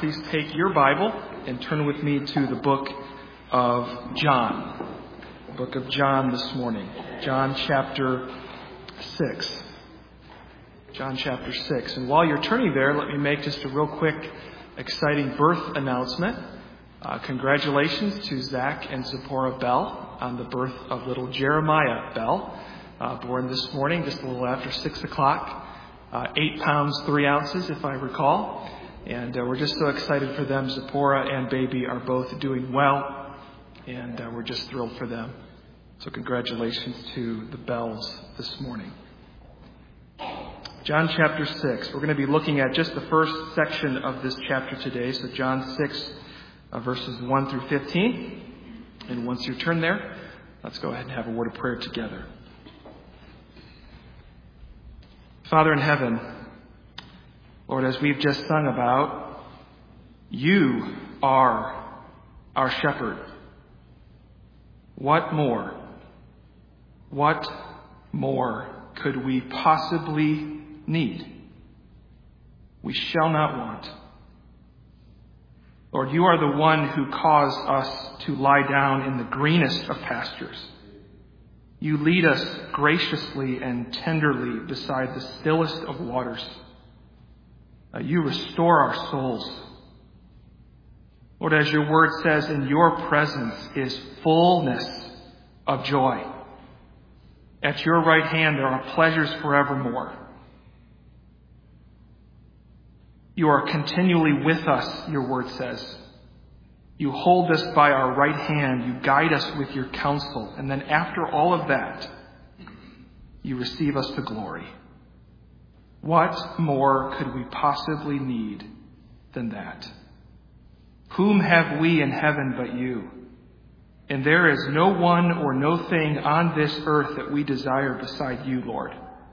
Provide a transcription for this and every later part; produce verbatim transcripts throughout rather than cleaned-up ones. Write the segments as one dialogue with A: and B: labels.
A: please take your Bible and turn with me to the book of John. The book of John this morning. John chapter six. John chapter six. And while you're turning there, let me make just a real quick, exciting birth announcement. Uh, congratulations to Zach and Zipporah Bell on the birth of little Jeremiah Bell, uh, born this morning, just a little after six o'clock. Uh, eight pounds, three ounces, if I recall. And uh, we're just so excited for them. Zipporah and baby are both doing well, and uh, we're just thrilled for them. So congratulations to the Bells this morning. John chapter six. We're going to be looking at just the first section of this chapter today. So John six, uh, verses one through fifteen. And once you turn there, let's go ahead and have a word of prayer together. Father in heaven, Lord, as we've just sung about, you are our shepherd. What more? What more could we possibly need? We shall not want. Lord, you are the one who caused us to lie down in the greenest of pastures. You lead us graciously and tenderly beside the stillest of waters. Uh, you restore our souls. Lord, as your word says, in your presence is fullness of joy. At your right hand there are pleasures forevermore. You are continually with us, your word says. You hold us by our right hand. You guide us with your counsel. And then after all of that, you receive us to glory. What more could we possibly need than that? Whom have we in heaven but you? And there is no one or no thing on this earth that we desire beside you, Lord.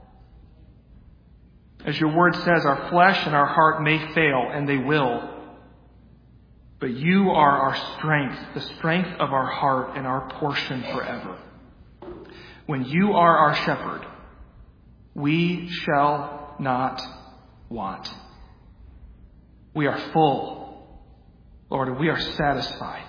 A: As your word says, our flesh and our heart may fail, and they will. But you are our strength, the strength of our heart and our portion forever. When you are our shepherd, we shall not want. We are full, Lord, and we are satisfied.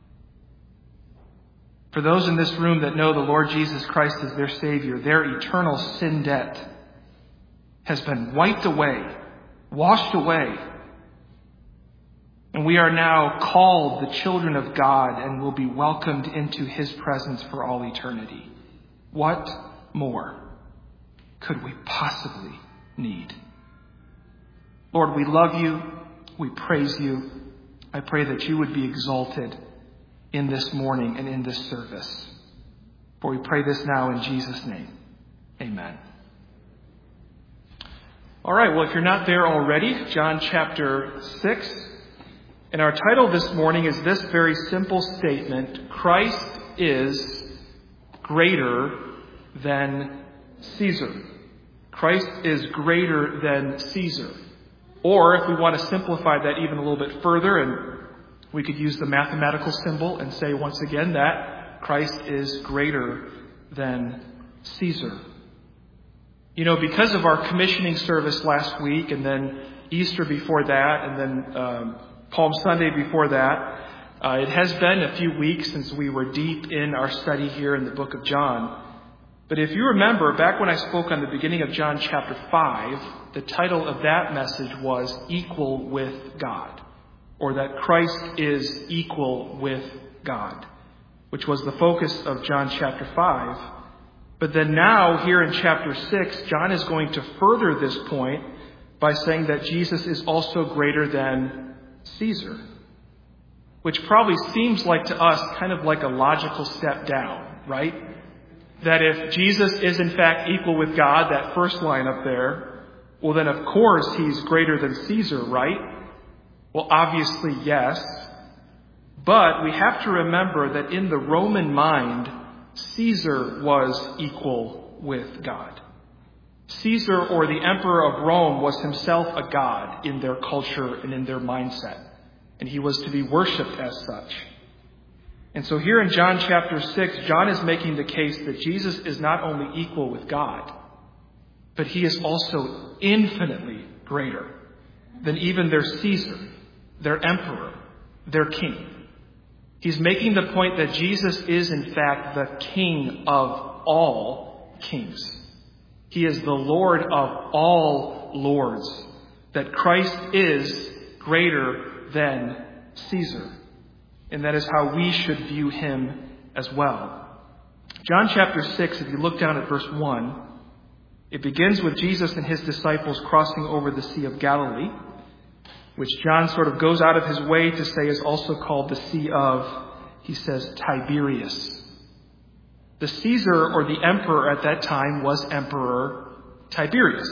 A: For those in this room that know the Lord Jesus Christ as their Savior, their eternal sin debt has been wiped away, washed away. And we are now called the children of God and will be welcomed into his presence for all eternity. What more could we possibly need? Lord, we love you. We praise you. I pray that you would be exalted in this morning and in this service. For we pray this now in Jesus' name. Amen. All right, well, if you're not there already, John chapter six. And our title this morning is this very simple statement: Christ is greater than Caesar. Christ is greater than Caesar. Or if we want to simplify that even a little bit further, and we could use the mathematical symbol and say once again that Christ is greater than Caesar. You know, because of our commissioning service last week, and then Easter before that, and then um, Palm Sunday before that, uh, it has been a few weeks since we were deep in our study here in the book of John. But if you remember, back when I spoke on the beginning of John chapter five, the title of that message was Equal with God, or that Christ is equal with God, which was the focus of John chapter five. But then now, here in chapter six, John is going to further this point by saying that Jesus is also greater than Caesar, which probably seems like to us kind of like a logical step down, right? That if Jesus is in fact equal with God, that first line up there, well then of course he's greater than Caesar, right? Well, obviously yes. But we have to remember that in the Roman mind, Caesar was equal with God. Caesar, or the emperor of Rome, was himself a god in their culture and in their mindset. And he was to be worshipped as such. And so here in John chapter six, John is making the case that Jesus is not only equal with God, but he is also infinitely greater than even their Caesar, their emperor, their king. He's making the point that Jesus is, in fact, the King of all kings. He is the Lord of all lords, that Christ is greater than Caesar. And that is how we should view him as well. John chapter six, if you look down at verse one, it begins with Jesus and his disciples crossing over the Sea of Galilee, which John sort of goes out of his way to say is also called the Sea of, he says, Tiberias. The Caesar, or the emperor at that time, was Emperor Tiberius.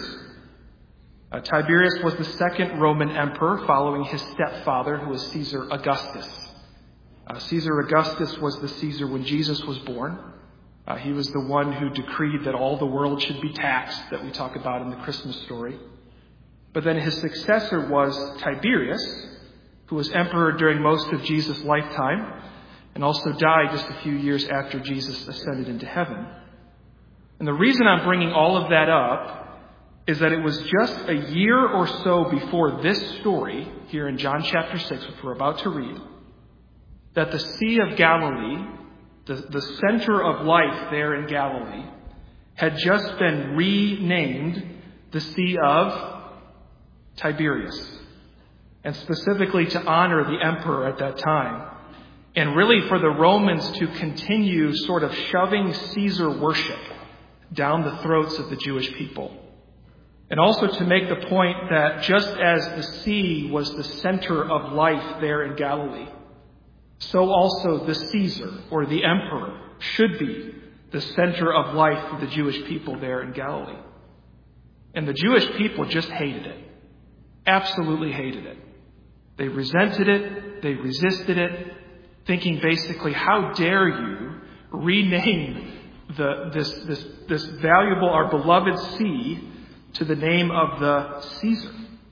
A: Uh, Tiberius was the second Roman emperor following his stepfather, who was Caesar Augustus. Uh, Caesar Augustus was the Caesar when Jesus was born. Uh, he was the one who decreed that all the world should be taxed, that we talk about in the Christmas story. But then his successor was Tiberius, who was emperor during most of Jesus' lifetime, and also died just a few years after Jesus ascended into heaven. And the reason I'm bringing all of that up is that it was just a year or so before this story, here in John chapter six, which we're about to read, that the Sea of Galilee, the, the center of life there in Galilee, had just been renamed the Sea of Tiberias, and specifically to honor the emperor at that time. And really for the Romans to continue sort of shoving Caesar worship down the throats of the Jewish people. And also to make the point that just as the sea was the center of life there in Galilee, so also the Caesar, or the emperor, should be the center of life for the Jewish people there in Galilee. And the Jewish people just hated it. Absolutely hated it. They resented it. They resisted it. Thinking basically, how dare you rename the, this, this, this valuable, our beloved sea to the name of the Caesar.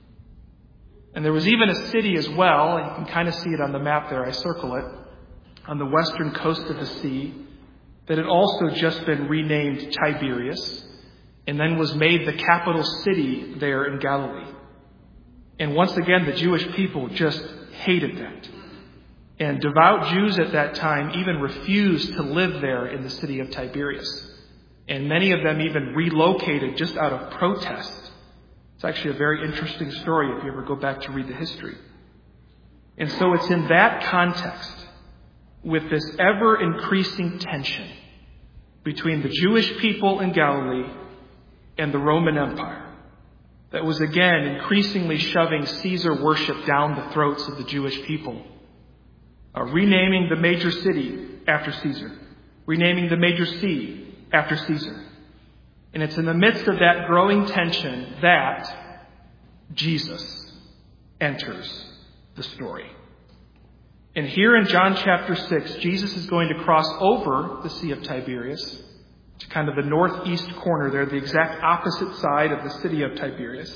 A: And there was even a city as well, you can kind of see it on the map there, I circle it, on the western coast of the sea, that had also just been renamed Tiberias, and then was made the capital city there in Galilee. And once again, the Jewish people just hated that. And devout Jews at that time even refused to live there in the city of Tiberias. And many of them even relocated just out of protest. It's actually a very interesting story if you ever go back to read the history. And so it's in that context, with this ever-increasing tension between the Jewish people in Galilee and the Roman Empire, that was again increasingly shoving Caesar worship down the throats of the Jewish people. Uh, renaming the major city after Caesar. Renaming the major sea after Caesar. And it's in the midst of that growing tension that Jesus enters the story. And here in John chapter six, Jesus is going to cross over the Sea of Tiberias to kind of the northeast corner there, the exact opposite side of the city of Tiberias.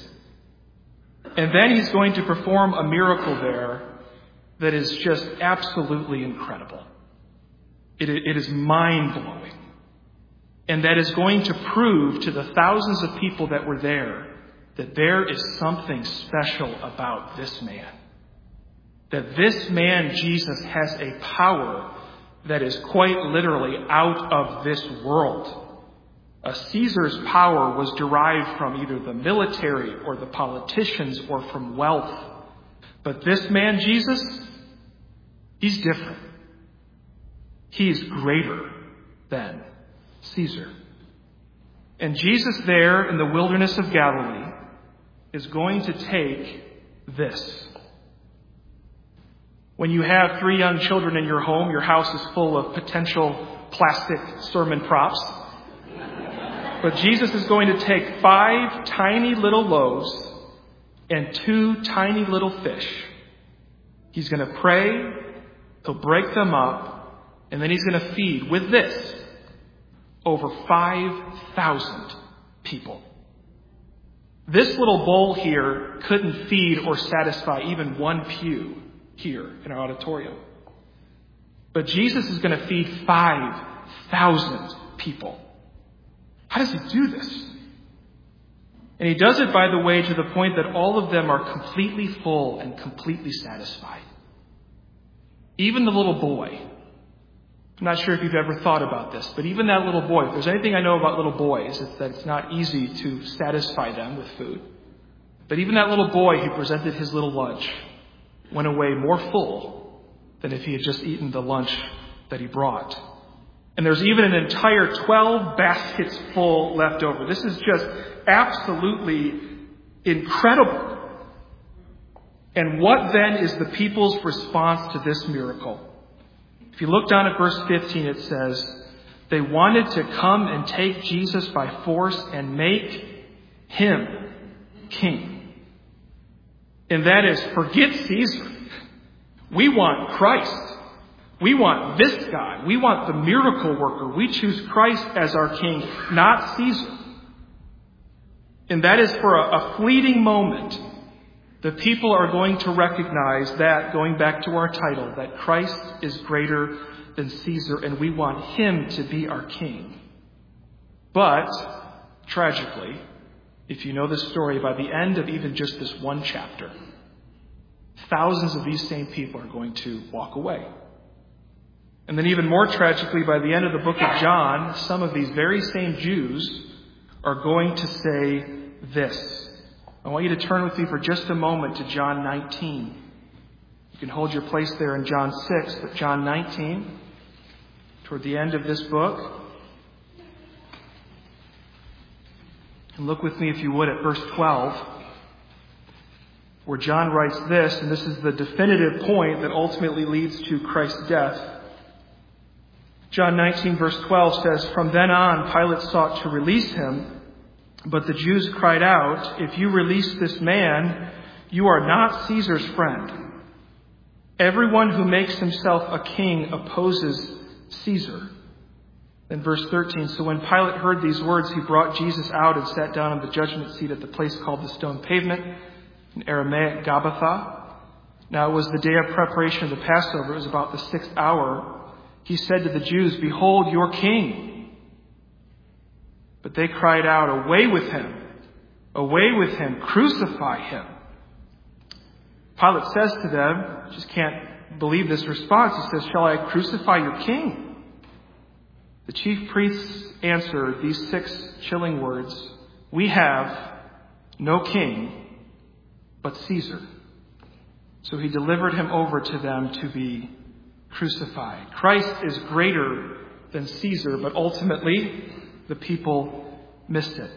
A: And then he's going to perform a miracle there that is just absolutely incredible. It, it is mind-blowing. And that is going to prove to the thousands of people that were there that there is something special about this man. That this man, Jesus, has a power that is quite literally out of this world. A Caesar's power was derived from either the military or the politicians or from wealth. But this man, Jesus, he's different. He's greater than Caesar. And Jesus there in the wilderness of Galilee is going to take this. When you have three young children in your home, your house is full of potential plastic sermon props. But Jesus is going to take five tiny little loaves and two tiny little fish. He's going to pray, he'll break them up, and then he's going to feed with this over five thousand people. This little bowl here couldn't feed or satisfy even one pew here in our auditorium. But Jesus is going to feed five thousand people. How does he do this? And he does it, by the way, to the point that all of them are completely full and completely satisfied. Even the little boy. I'm not sure if you've ever thought about this, but even that little boy, if there's anything I know about little boys, it's that it's not easy to satisfy them with food. But even that little boy who presented his little lunch went away more full than if he had just eaten the lunch that he brought. And there's even an entire twelve baskets full left over. This is just absolutely incredible. And what then is the people's response to this miracle? If you look down at verse fifteen, it says, they wanted to come and take Jesus by force and make him king. And that is, forget Caesar. We want Christ. We want this guy. We want the miracle worker. We choose Christ as our king, not Caesar. And that is for a, a fleeting moment. The people are going to recognize that, going back to our title, that Christ is greater than Caesar, and we want him to be our king. But, tragically, if you know the story, by the end of even just this one chapter, thousands of these same people are going to walk away. And then even more tragically, by the end of the book of John, some of these very same Jews are going to say this. I want you to turn with me for just a moment to John nineteen. You can hold your place there in John six, but John nineteen, toward the end of this book. And look with me, if you would, at verse twelve, where John writes this, and this is the definitive point that ultimately leads to Christ's death. John nineteen, verse twelve says, from then on, Pilate sought to release him, but the Jews cried out, if you release this man, you are not Caesar's friend. Everyone who makes himself a king opposes Caesar. Then verse thirteen, so when Pilate heard these words, he brought Jesus out and sat down on the judgment seat at the place called the Stone Pavement, in Aramaic Gabbatha. Now it was the day of preparation of the Passover. It was about the sixth hour. He said to the Jews, behold your king. But they cried out, away with him, away with him, crucify him. Pilate says to them, just can't believe this response. He says, shall I crucify your king? The chief priests answered these six chilling words, we have no king but Caesar. So he delivered him over to them to be crucified. Christ is greater than Caesar, but ultimately the people missed it.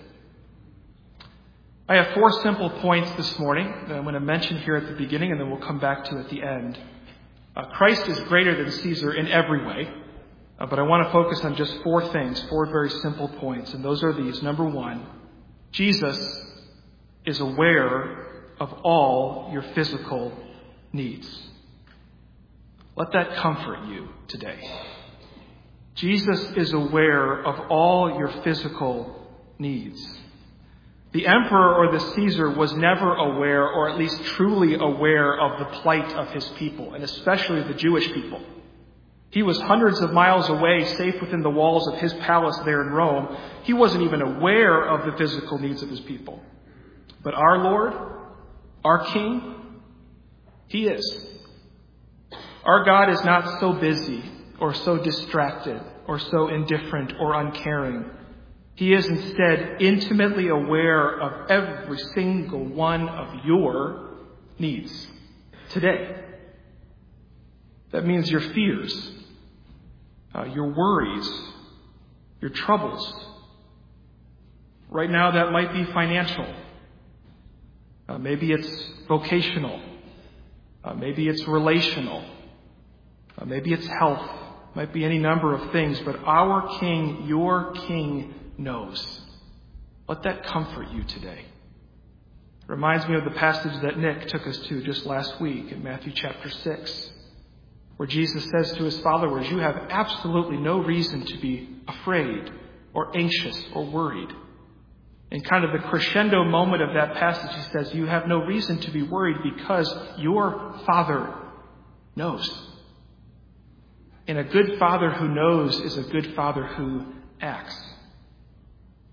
A: I have four simple points this morning that I'm going to mention here at the beginning, and then we'll come back to at the end. Uh, Christ is greater than Caesar in every way, uh, but I want to focus on just four things, four very simple points, and those are these. Number one, Jesus is aware of all your physical needs. Let that comfort you today. Jesus is aware of all your physical needs. The emperor or the Caesar was never aware, or at least truly aware, of the plight of his people, and especially the Jewish people. He was hundreds of miles away, safe within the walls of his palace there in Rome. He wasn't even aware of the physical needs of his people. But our Lord, our King, he is. Our God is not so busy or so distracted or so indifferent or uncaring. He is instead intimately aware of every single one of your needs today. That means your fears, uh, your worries, your troubles. Right now that might be financial. Uh, maybe it's vocational. Uh, maybe it's relational. Uh, maybe it's health. Might be any number of things. But our King, your King, knows. Let that comfort you today. It reminds me of the passage that Nick took us to just last week in Matthew chapter six, where Jesus says to his followers, you have absolutely no reason to be afraid or anxious or worried. In kind of the crescendo moment of that passage, he says, you have no reason to be worried because your Father knows. And a good father who knows is a good father who acts.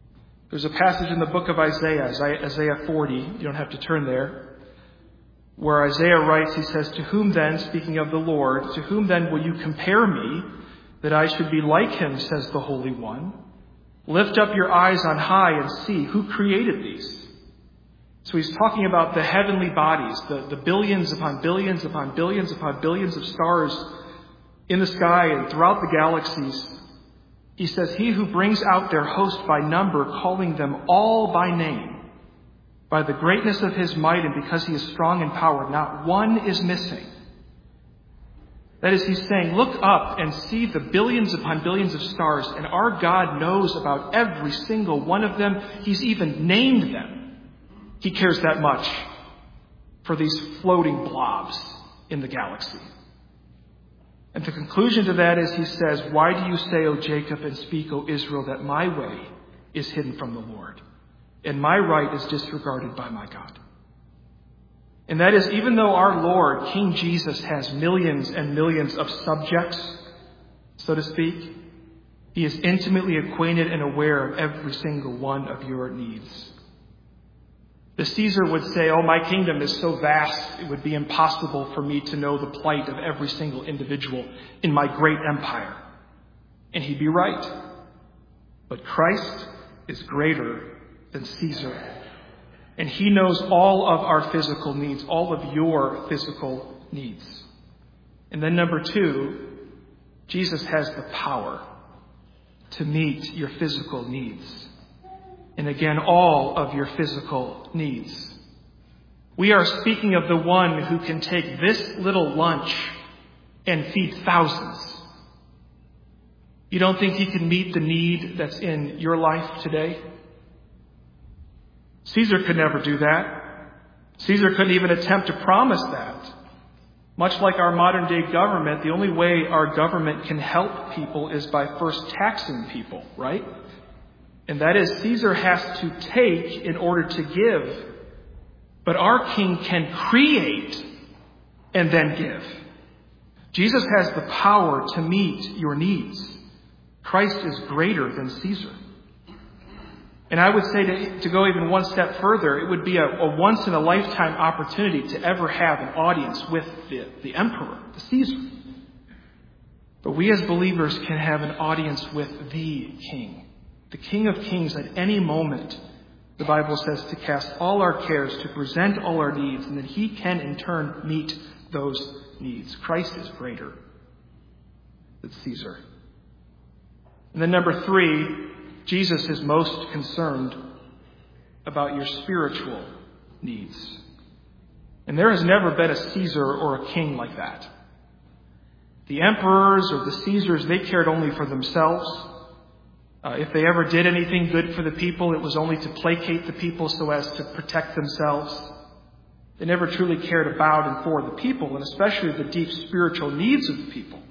A: There's a passage in the book of Isaiah, Isaiah forty, you don't have to turn there, where Isaiah writes, he says, "To whom then," speaking of the Lord, "to whom then will you compare me, that I should be like him, says the Holy One? Lift up your eyes on high and see who created these." So he's talking about the heavenly bodies, the, the billions upon billions upon billions upon billions of stars in the sky and throughout the galaxies. He says, "He who brings out their host by number, calling them all by name, by the greatness of his might and because he is strong in power, not one is missing." That is, he's saying, look up and see the billions upon billions of stars, and our God knows about every single one of them. He's even named them. He cares that much for these floating blobs in the galaxy. And the conclusion to that is, he says, "Why do you say, O Jacob, and speak, O Israel, that my way is hidden from the Lord, and my right is disregarded by my God?" And that is, even though our Lord, King Jesus, has millions and millions of subjects, so to speak, he is intimately acquainted and aware of every single one of your needs. The Caesar would say, "Oh, my kingdom is so vast, it would be impossible for me to know the plight of every single individual in my great empire." And he'd be right. But Christ is greater than Caesar. And he knows all of our physical needs, all of your physical needs. And then number two, Jesus has the power to meet your physical needs. And again, all of your physical needs. We are speaking of the one who can take this little lunch and feed thousands. You don't think he can meet the need that's in your life today? Caesar could never do that. Caesar couldn't even attempt to promise that. Much like our modern day government, the only way our government can help people is by first taxing people, right? And that is, Caesar has to take in order to give. But our King can create and then give. Jesus has the power to meet your needs. Christ is greater than Caesar. And I would say to, to go even one step further, it would be a, a once-in-a-lifetime opportunity to ever have an audience with the, the emperor, the Caesar. But we as believers can have an audience with the King. The King of Kings at any moment, the Bible says, to cast all our cares, to present all our needs, and that he can in turn meet those needs. Christ is greater than Caesar. And then number three, Jesus is most concerned about your spiritual needs. And there has never been a Caesar or a king like that. The emperors or the Caesars, they cared only for themselves. Uh, if they ever did anything good for the people, it was only to placate the people so as to protect themselves. They never truly cared about and for the people, and especially the deep spiritual needs of the people.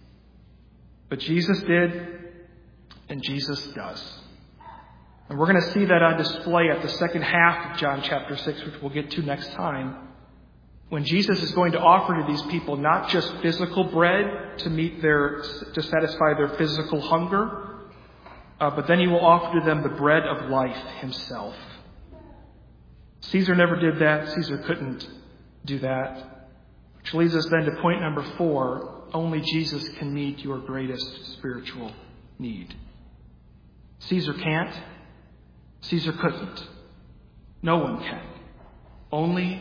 A: But Jesus did, and Jesus does. And we're going to see that on display at the second half of John chapter six, which we'll get to next time, when Jesus is going to offer to these people not just physical bread to meet their, to satisfy their physical hunger, Uh, but then he will offer to them the bread of life himself. Caesar never did that. Caesar couldn't do that. Which leads us then to point number four. Only Jesus can meet your greatest spiritual need. Caesar can't. Caesar couldn't. No one can. Only,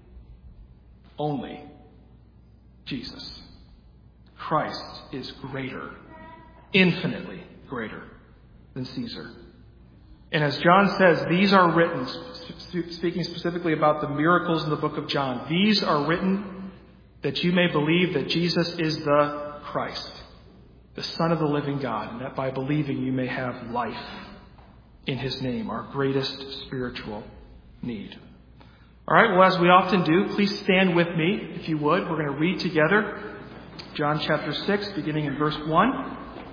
A: only Jesus. Christ is greater, infinitely greater than Caesar. And as John says, these are written, speaking specifically about the miracles in the book of John, these are written that you may believe that Jesus is the Christ, the Son of the living God, and that by believing you may have life in his name, our greatest spiritual need. All right, well, as we often do, please stand with me, if you would. We're going to read together John chapter six, beginning in verse one.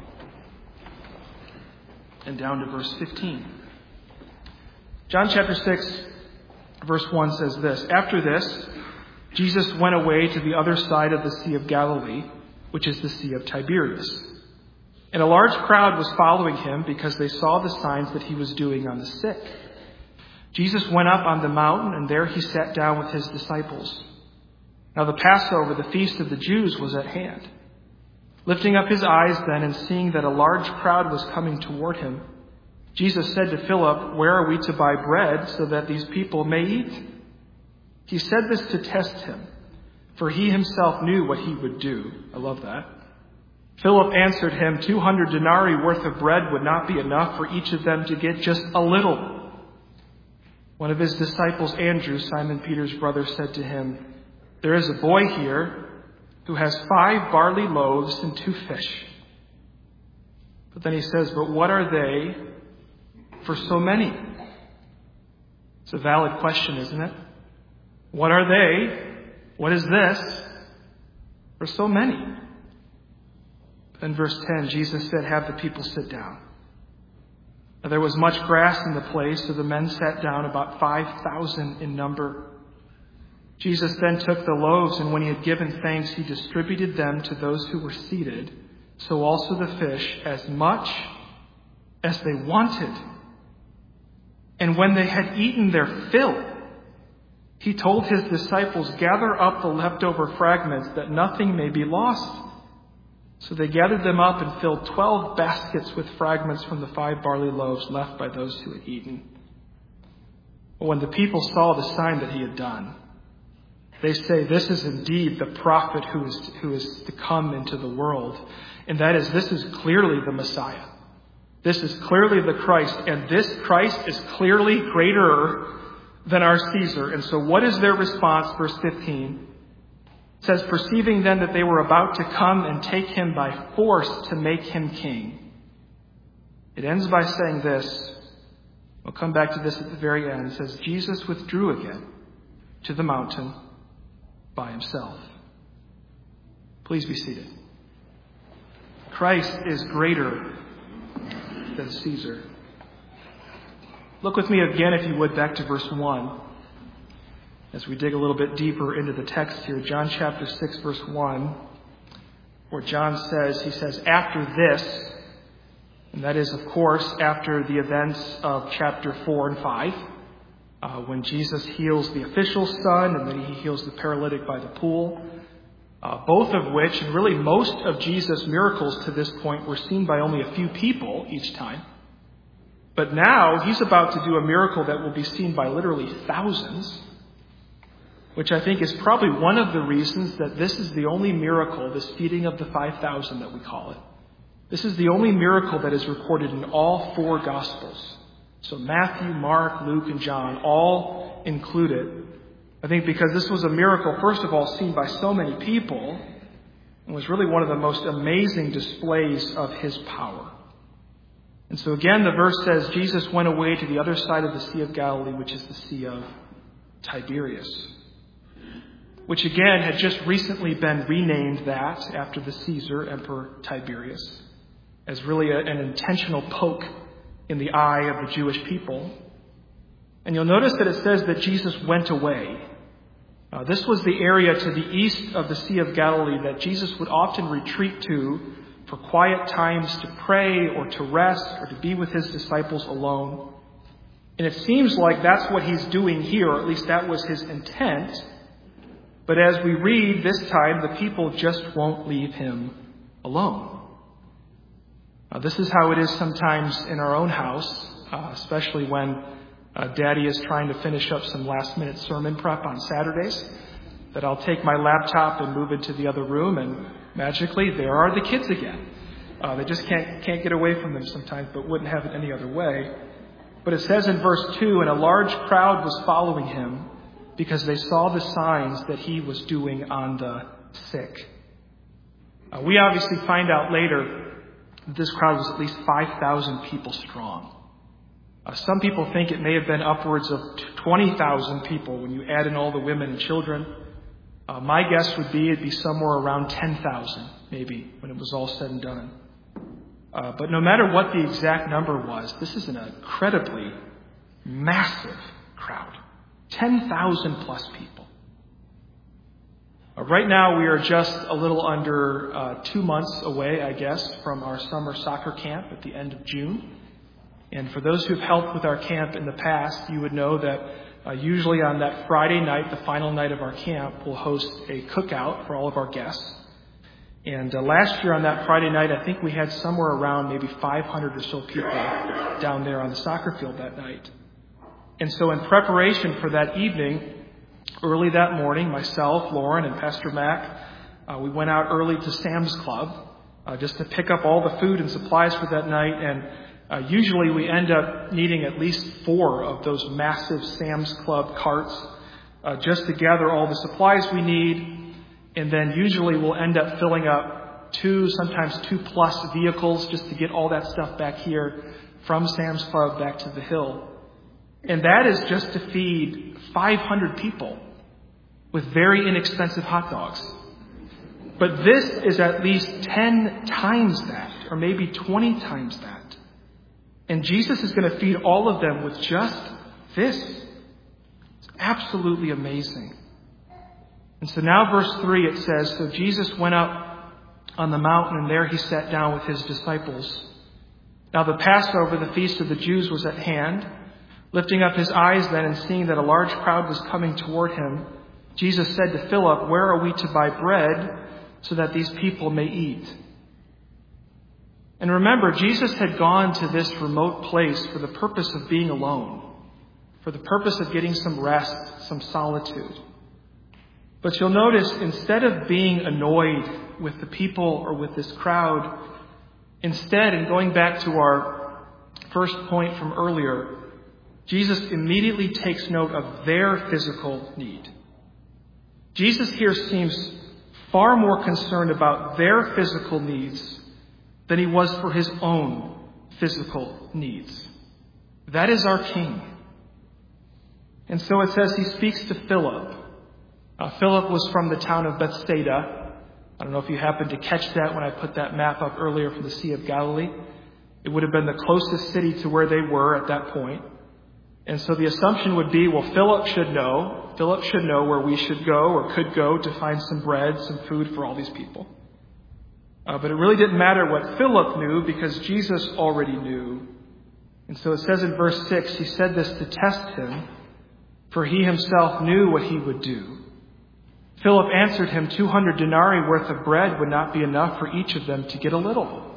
A: And down to verse fifteen. John chapter six, verse one says this. After this, Jesus went away to the other side of the Sea of Galilee, which is the Sea of Tiberias. And a large crowd was following him because they saw the signs that he was doing on the sick. Jesus went up on the mountain, and there he sat down with his disciples. Now the Passover, the feast of the Jews, was at hand. Lifting up his eyes then and seeing that a large crowd was coming toward him, Jesus said to Philip, "Where are we to buy bread so that these people may eat?" He said this to test him, for he himself knew what he would do. I love that. Philip answered him, two hundred denarii worth of bread would not be enough for each of them to get just a little. One of his disciples, Andrew, Simon Peter's brother, said to him, "There is a boy here who has five barley loaves and two fish." But then he says, "But what are they for so many?" It's a valid question, isn't it? What are they? What is this for so many? In verse ten, Jesus said, "Have the people sit down." Now, there was much grass in the place, so the men sat down, about five thousand in number. Jesus then took the loaves, and when he had given thanks, he distributed them to those who were seated, so also the fish, as much as they wanted. And when they had eaten their fill, he told his disciples, "Gather up the leftover fragments, that nothing may be lost." So they gathered them up and filled twelve baskets with fragments from the five barley loaves left by those who had eaten. But when the people saw the sign that he had done, they say, "This is indeed the prophet who is, who is to come into the world." And that is, this is clearly the Messiah. This is clearly the Christ. And this Christ is clearly greater than our Caesar. And so what is their response? Verse fifteen. It says, "Perceiving then that they were about to come and take him by force to make him king." It ends by saying this. We'll come back to this at the very end. It says, "Jesus withdrew again to the mountain by himself." Please be seated. Christ is greater than Caesar. Look with me again, if you would, back to verse one. As we dig a little bit deeper into the text here, John chapter six, verse one, where John says, he says, "After this," and that is, of course, after the events of chapter four and five, uh, when Jesus heals the official's son, and then he heals the paralytic by the pool, uh, both of which, and really most of Jesus' miracles to this point, were seen by only a few people each time. But now he's about to do a miracle that will be seen by literally thousands, which I think is probably one of the reasons that this is the only miracle, this feeding of the five thousand that we call it. This is the only miracle that is recorded in all four Gospels. So Matthew, Mark, Luke, and John all included. I think because this was a miracle, first of all, seen by so many people, and was really one of the most amazing displays of his power. And so again, the verse says, Jesus went away to the other side of the Sea of Galilee, which is the Sea of Tiberias, which again had just recently been renamed that after the Caesar, Emperor Tiberius, as really a, an intentional poke in the eye of the Jewish people. And you'll notice that it says that Jesus went away. Uh, this was the area to the east of the Sea of Galilee that Jesus would often retreat to for quiet times to pray or to rest or to be with his disciples alone. And it seems like that's what he's doing here, or at least that was his intent. But as we read this time, the people just won't leave him alone. Uh, this is how it is sometimes in our own house, uh, especially when uh, Daddy is trying to finish up some last-minute sermon prep on Saturdays, that I'll take my laptop and move into the other room, and magically there are the kids again. Uh, they just can't can't get away from them sometimes, but wouldn't have it any other way. But it says in verse two, "And a large crowd was following him, because they saw the signs that he was doing on the sick." Uh, we obviously find out later that this crowd was at least five thousand people strong. Uh, some people think it may have been upwards of twenty thousand people when you add in all the women and children. Uh, my guess would be it'd be somewhere around ten thousand, maybe, when it was all said and done. Uh, but no matter what the exact number was, this is an incredibly massive crowd. ten thousand plus people. Uh, right now, we are just a little under uh, two months away, I guess, from our summer soccer camp at the end of June. And for those who've helped with our camp in the past, you would know that uh, usually on that Friday night, the final night of our camp, we'll host a cookout for all of our guests. And uh, last year on that Friday night, I think we had somewhere around maybe five hundred or so people down there on the soccer field that night. And so in preparation for that evening, early that morning, myself, Lauren, and Pastor Mac, uh, we went out early to Sam's Club uh, just to pick up all the food and supplies for that night. And uh, usually we end up needing at least four of those massive Sam's Club carts uh, just to gather all the supplies we need. And then usually we'll end up filling up two, sometimes two plus vehicles just to get all that stuff back here from Sam's Club back to the hill. And that is just to feed five hundred people with very inexpensive hot dogs. But this is at least ten times that, or maybe twenty times that. And Jesus is going to feed all of them with just this. It's absolutely amazing. And so now verse three, it says, so Jesus went up on the mountain, and there he sat down with his disciples. Now the Passover, the feast of the Jews, was at hand. Lifting up his eyes then and seeing that a large crowd was coming toward him, Jesus said to Philip, where are we to buy bread so that these people may eat? And remember, Jesus had gone to this remote place for the purpose of being alone, for the purpose of getting some rest, some solitude. But you'll notice, instead of being annoyed with the people or with this crowd, instead, and going back to our first point from earlier, Jesus immediately takes note of their physical need. Jesus here seems far more concerned about their physical needs than he was for his own physical needs. That is our King. And so it says he speaks to Philip. Uh, Philip was from the town of Bethsaida. I don't know if you happened to catch that when I put that map up earlier from the Sea of Galilee. It would have been the closest city to where they were at that point. And so the assumption would be, well, Philip should know. Philip should know where we should go or could go to find some bread, some food for all these people. Uh, but it really didn't matter what Philip knew because Jesus already knew. And so it says in verse six, he said this to test him, for he himself knew what he would do. Philip answered him, two hundred denarii worth of bread would not be enough for each of them to get a little.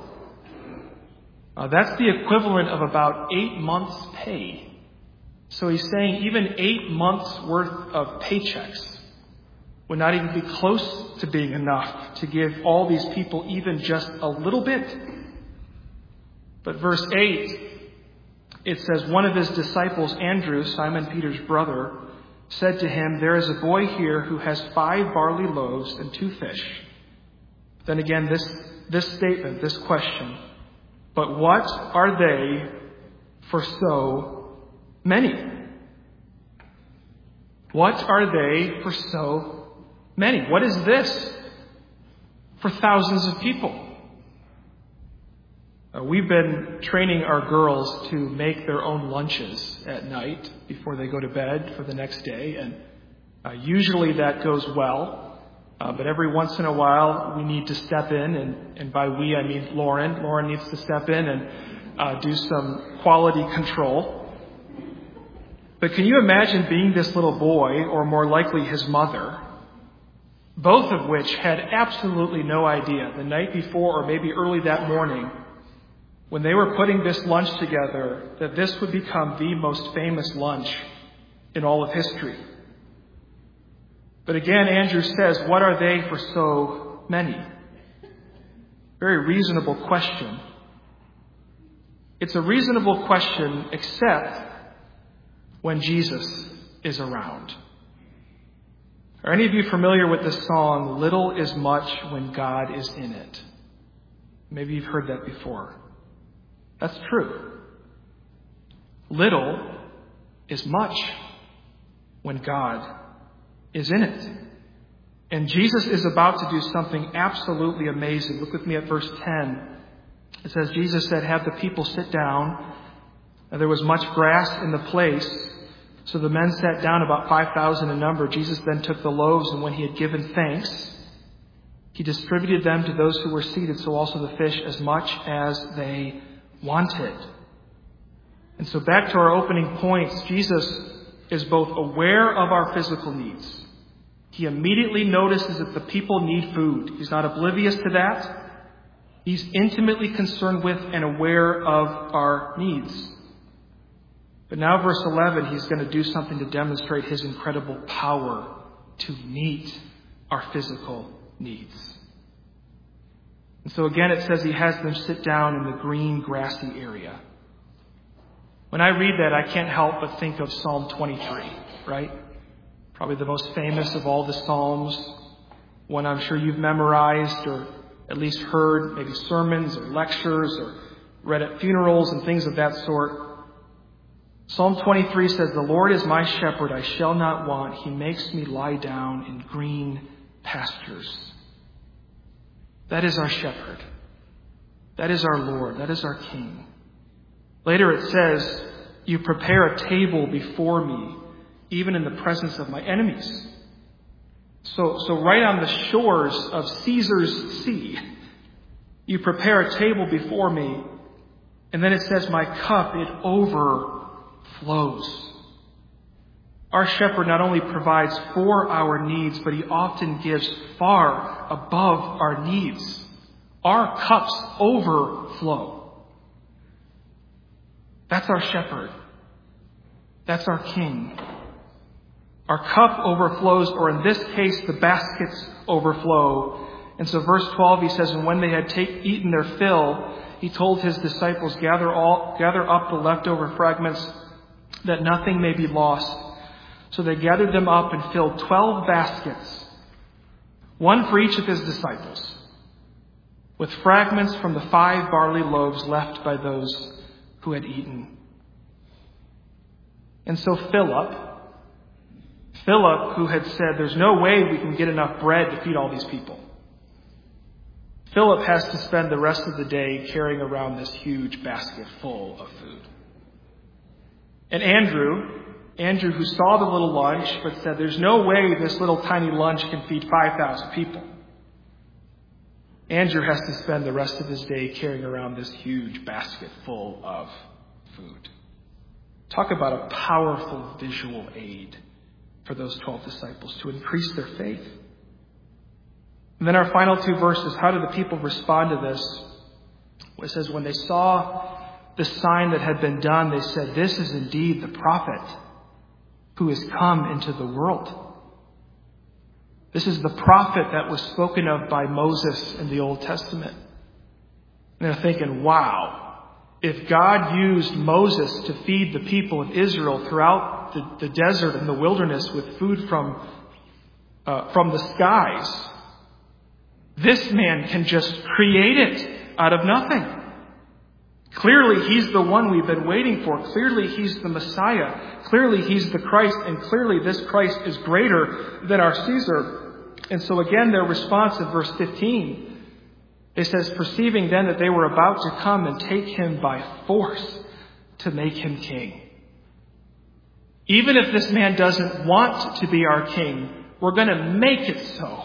A: Uh, that's the equivalent of about eight months' pay. So he's saying even eight months' worth of paychecks would not even be close to being enough to give all these people even just a little bit. But verse eight, it says, one of his disciples, Andrew, Simon Peter's brother, said to him, there is a boy here who has five barley loaves and two fish. Then again, this, this statement, this question, but what are they for so many? What are they for so many? What is this for thousands of people? Uh, we've been training our girls to make their own lunches at night before they go to bed for the next day. And uh, usually that goes well. Uh, but every once in a while we need to step in. And, and by we, I mean Lauren. Lauren needs to step in and uh, do some quality control. But can you imagine being this little boy, or more likely his mother, both of which had absolutely no idea the night before or maybe early that morning when they were putting this lunch together that this would become the most famous lunch in all of history. But again, Andrew says, what are they for so many? Very reasonable question. It's a reasonable question except when Jesus is around. Are any of you familiar with the song, Little is Much When God is in It? Maybe you've heard that before. That's true. Little is much when God is in it. And Jesus is about to do something absolutely amazing. Look with me at verse ten. It says, Jesus said, have the people sit down. And there was much grass in the place. So the men sat down, about five thousand in number. Jesus then took the loaves, and when he had given thanks, he distributed them to those who were seated, so also the fish, as much as they wanted. And so back to our opening points, Jesus is both aware of our physical needs. He immediately notices that the people need food. He's not oblivious to that. He's intimately concerned with and aware of our needs. But now, verse eleven, he's going to do something to demonstrate his incredible power to meet our physical needs. And so again, it says he has them sit down in the green, grassy area. When I read that, I can't help but think of Psalm twenty-three, right? Probably the most famous of all the Psalms, one I'm sure you've memorized or at least heard maybe sermons or lectures or read at funerals and things of that sort. Psalm twenty-three says, "The Lord is my shepherd, I shall not want. He makes me lie down in green pastures." That is our shepherd. That is our Lord. That is our King. Later it says, "You prepare a table before me, even in the presence of my enemies." So, so right on the shores of Caesar's Sea, you prepare a table before me, and then it says, "My cup, it overflows." Our shepherd not only provides for our needs, but he often gives far above our needs. Our cups overflow. That's our shepherd. That's our King. Our cup overflows, or in this case, the baskets overflow. And so verse twelve, he says, "And when they had take, eaten their fill, he told his disciples, gather all, gather up the leftover fragments, that nothing may be lost. So they gathered them up and filled twelve baskets, one for each of his disciples, with fragments from the five barley loaves left by those who had eaten." And so Philip, Philip, who had said, "There's no way we can get enough bread to feed all these people," Philip has to spend the rest of the day carrying around this huge basket full of food. And Andrew, Andrew who saw the little lunch, but said, "There's no way this little tiny lunch can feed five thousand people." Andrew has to spend the rest of his day carrying around this huge basket full of food. Talk about a powerful visual aid for those twelve disciples to increase their faith. And then our final two verses, how did the people respond to this? It says, when they saw the sign that had been done, they said, "This is indeed the prophet who has come into the world." This is the prophet that was spoken of by Moses in the Old Testament. And they're thinking, wow, if God used Moses to feed the people of Israel throughout the, the desert and the wilderness with food from, uh, from the skies, this man can just create it out of nothing. Clearly, he's the one we've been waiting for. Clearly, he's the Messiah. Clearly, he's the Christ. And clearly, this Christ is greater than our Caesar. And so again, their response in verse fifteen, it says, "Perceiving then that they were about to come and take him by force to make him king." Even if this man doesn't want to be our king, we're going to make it so.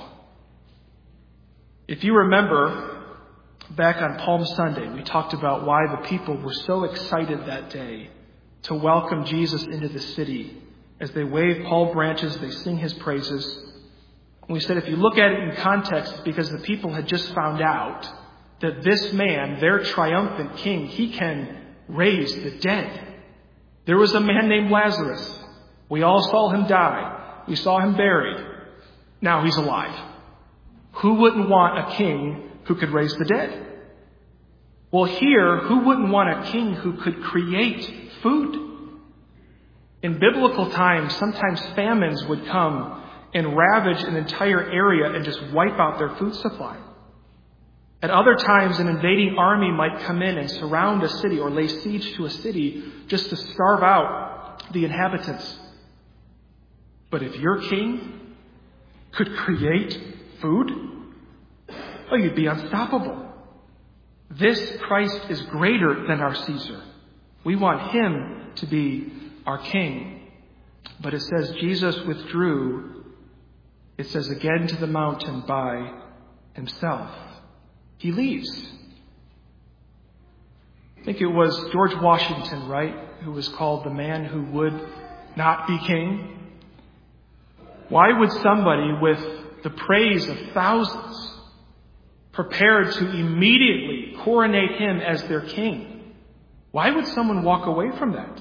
A: If you remember, back on Palm Sunday, we talked about why the people were so excited that day to welcome Jesus into the city. As they wave palm branches, they sing his praises. And we said if you look at it in context, it's because the people had just found out that this man, their triumphant king, he can raise the dead. There was a man named Lazarus. We all saw him die. We saw him buried. Now he's alive. Who wouldn't want a king who could raise the dead? Well, here, who wouldn't want a king who could create food? In biblical times, sometimes famines would come and ravage an entire area and just wipe out their food supply. At other times, an invading army might come in and surround a city or lay siege to a city just to starve out the inhabitants. But if your king could create food, oh, you'd be unstoppable. This Christ is greater than our Caesar. We want him to be our king. But it says Jesus withdrew, it says again to the mountain by himself. He leaves. I think it was George Washington, right, who was called the man who would not be king. Why would somebody with the praise of thousands prepared to immediately coronate him as their king, why would someone walk away from that?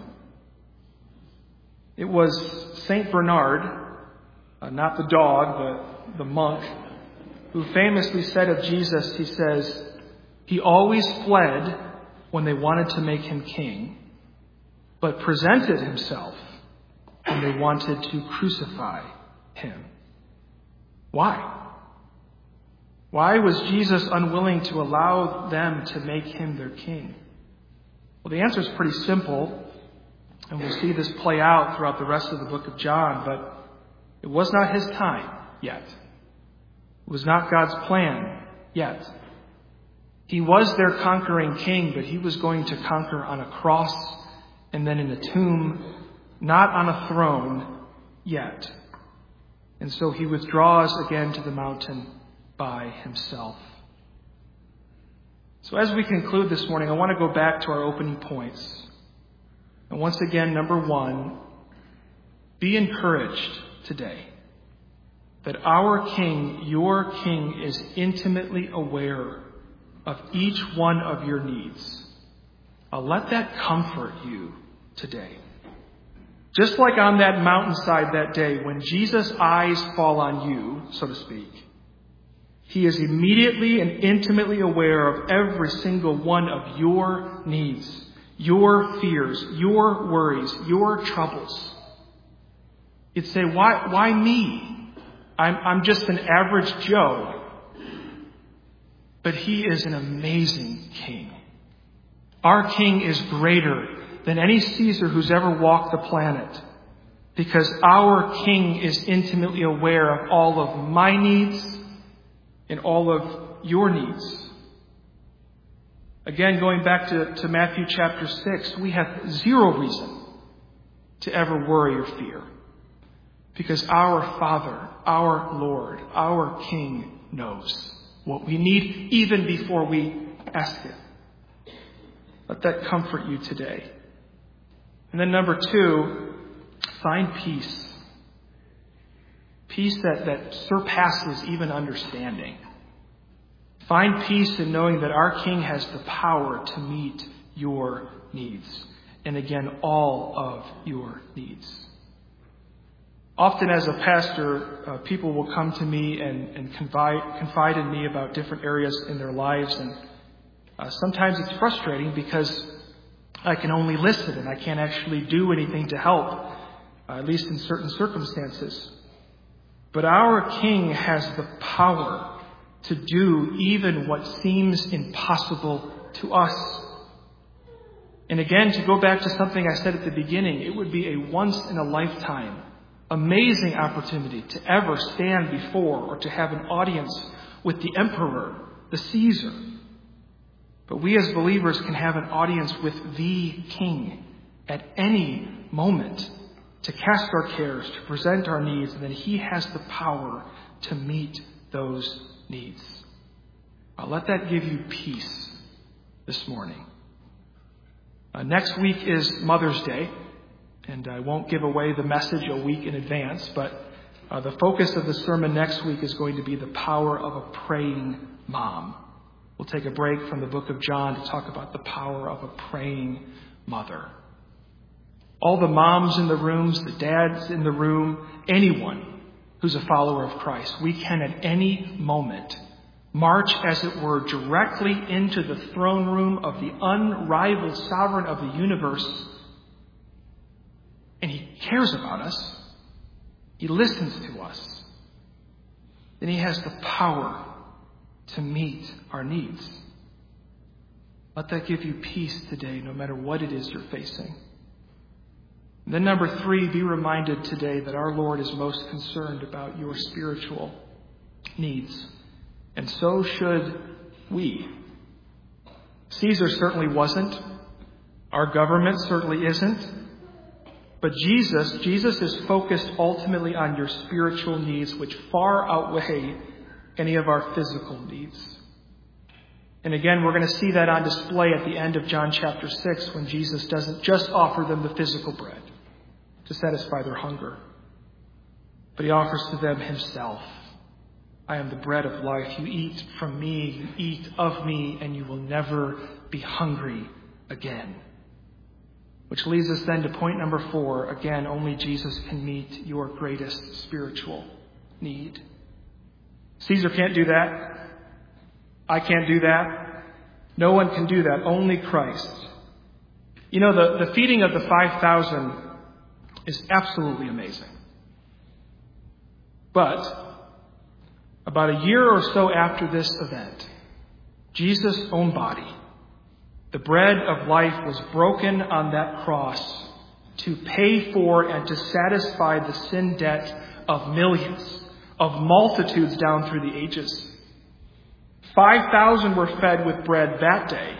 A: It was Saint Bernard, uh, not the dog, but the monk, who famously said of Jesus, he says, he always fled when they wanted to make him king, but presented himself when they wanted to crucify him. Why? Why was Jesus unwilling to allow them to make him their king? Well, the answer is pretty simple, and we'll see this play out throughout the rest of the book of John, but it was not his time yet. It was not God's plan yet. He was their conquering king, but he was going to conquer on a cross and then in a tomb, not on a throne yet. And so he withdraws again to the mountain by himself. So as we conclude this morning, I want to go back to our opening points. And once again, number one, be encouraged today that our King, your King, is intimately aware of each one of your needs. Uh, let that comfort you today. Just like on that mountainside that day, when Jesus' eyes fall on you, so to speak, he is immediately and intimately aware of every single one of your needs, your fears, your worries, your troubles. You'd say, why, why me? I'm, I'm just an average Joe. But he is an amazing king. Our king is greater than any Caesar who's ever walked the planet, because our king is intimately aware of all of my needs and all of your needs. Again, going back to, to Matthew chapter six, we have zero reason to ever worry or fear, because our Father, our Lord, our King knows what we need even before we ask it. Let that comfort you today. And then number two, find peace. Peace that, that surpasses even understanding. Find peace in knowing that our King has the power to meet your needs. And again, all of your needs. Often as a pastor, uh, people will come to me and, and confide, confide in me about different areas in their lives. And uh, sometimes it's frustrating because I can only listen and I can't actually do anything to help, uh, at least in certain circumstances. But our King has the power to do even what seems impossible to us. And again, to go back to something I said at the beginning, it would be a once-in-a-lifetime amazing opportunity to ever stand before or to have an audience with the emperor, the Caesar. But we as believers can have an audience with the King at any moment to cast our cares, to present our needs, and then he has the power to meet those needs. Uh, let that give you peace this morning. Uh, next week is Mother's Day. And I won't give away the message a week in advance, but uh, the focus of the sermon next week is going to be the power of a praying mom. We'll take a break from the book of John to talk about the power of a praying mother. All the moms in the rooms, the dads in the room, anyone who's a follower of Christ, we can at any moment march, as it were, directly into the throne room of the unrivaled sovereign of the universe. And he cares about us. He listens to us. And he has the power to meet our needs. Let that give you peace today, no matter what it is you're facing. And then number three, be reminded today that our Lord is most concerned about your spiritual needs. And so should we. Caesar certainly wasn't. Our government certainly isn't. But Jesus, Jesus is focused ultimately on your spiritual needs, which far outweigh any of our physical needs. And again, we're going to see that on display at the end of John chapter six, when Jesus doesn't just offer them the physical bread to satisfy their hunger, but he offers to them himself. I am the bread of life. You eat from me, you eat of me, and you will never be hungry again. Which leads us then to point number four. Again, only Jesus can meet your greatest spiritual need. Caesar can't do that. I can't do that. No one can do that. Only Christ. You know, the, the feeding of the five thousand is absolutely amazing. But about a year or so after this event, Jesus' own body, the bread of life, was broken on that cross to pay for and to satisfy the sin debt of millions, of multitudes down through the ages. Five thousand were fed with bread that day.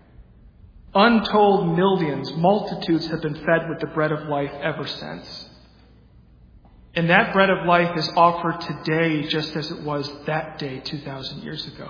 A: Untold millions, multitudes have been fed with the bread of life ever since. And that bread of life is offered today just as it was that day two thousand years ago.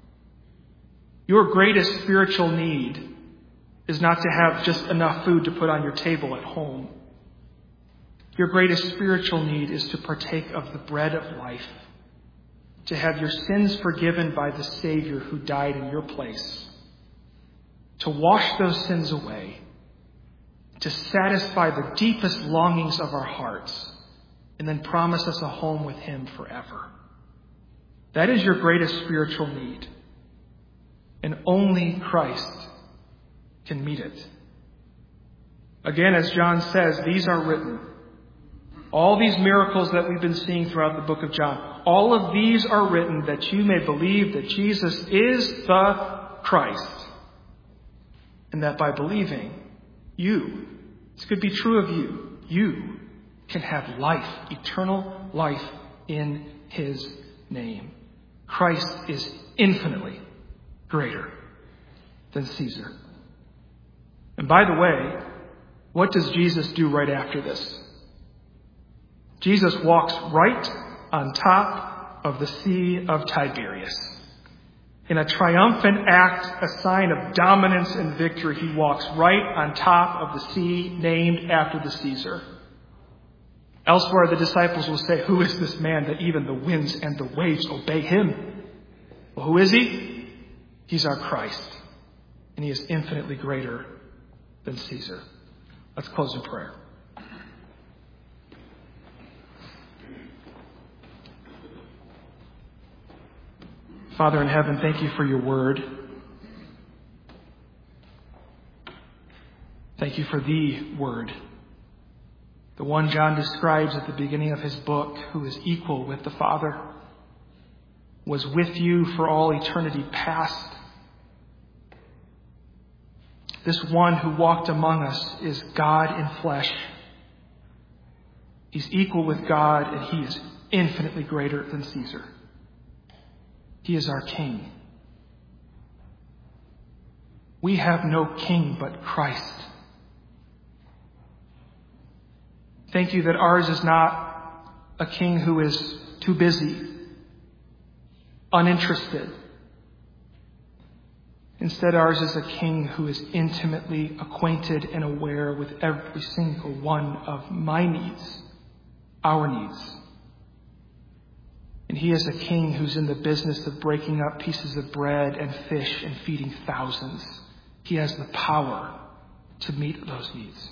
A: Your greatest spiritual need is not to have just enough food to put on your table at home. Your greatest spiritual need is to partake of the bread of life, to have your sins forgiven by the Savior who died in your place, to wash those sins away, to satisfy the deepest longings of our hearts, and then promise us a home with him forever. That is your greatest spiritual need. And only Christ can meet it. Again, as John says, these are written. All these miracles that we've been seeing throughout the book of John, all of these are written that you may believe that Jesus is the Christ. And that by believing, you, this could be true of you, you can have life, eternal life in his name. Christ is infinitely greater than Caesar. And by the way, what does Jesus do right after this? Jesus walks right on top of the Sea of Tiberias. In a triumphant act, a sign of dominance and victory, he walks right on top of the sea named after the Caesar. Elsewhere, the disciples will say, who is this man that even the winds and the waves obey him? Well, who is he? He's our Christ. And he is infinitely greater than Caesar. Let's close in prayer. Father in heaven, thank you for your word. Thank you for the word. The one John describes at the beginning of his book, who is equal with the Father, was with you for all eternity past. This one who walked among us is God in flesh. He's equal with God, and he is infinitely greater than Caesar. He is our King. We have no king but Christ. Thank you that ours is not a king who is too busy, uninterested. Instead, ours is a king who is intimately acquainted and aware with every single one of my needs, our needs. And he is a king who's in the business of breaking up pieces of bread and fish and feeding thousands. He has the power to meet those needs.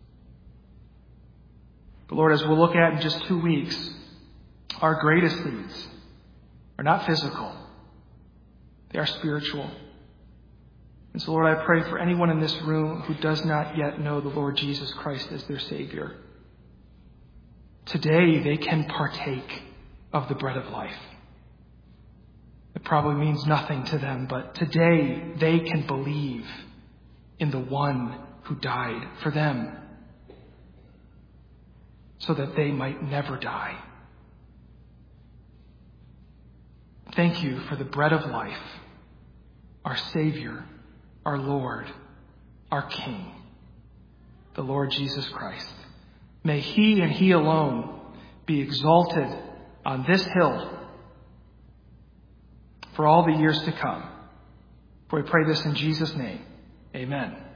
A: But Lord, as we'll look at in just two weeks, our greatest needs are not physical. They are spiritual. And so, Lord, I pray for anyone in this room who does not yet know the Lord Jesus Christ as their Savior. Today, they can partake of the bread of life. It probably means nothing to them, but today they can believe in the one who died for them so that they might never die. Thank you for the bread of life, our Savior, our Lord, our King, the Lord Jesus Christ. May he and he alone be exalted on this hill for all the years to come. For we pray this in Jesus' name. Amen.